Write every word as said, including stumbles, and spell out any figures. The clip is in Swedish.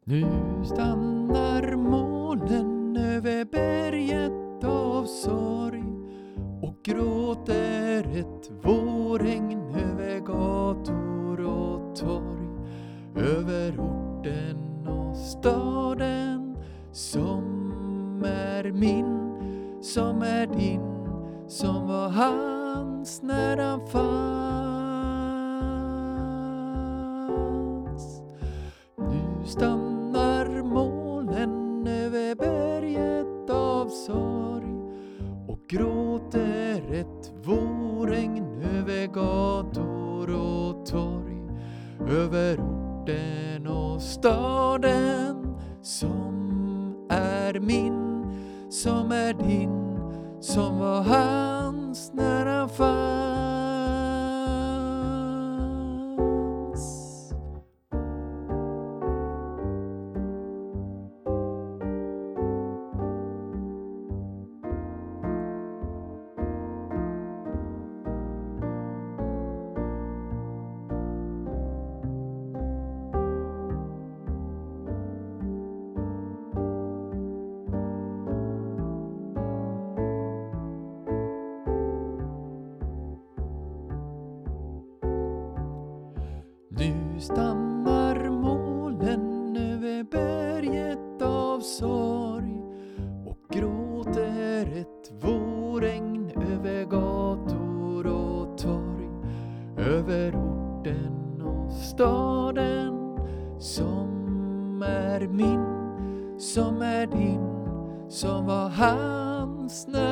Nu stannar molnen över berget av sorg och gråter ett vårregn över gator och torg, över orten och staden som är min, som är din, som var hans när han fanns. Nu stannar molnen över berget av sorg och gråter ett vårregn över gator och torg, över orten och staden som är min, som är din, som var hans när han fanns. Nu stannar molnen över berget av sorg och gråter ett vårregn över gator och torg, över orten och staden som är min, som är din, som var hans när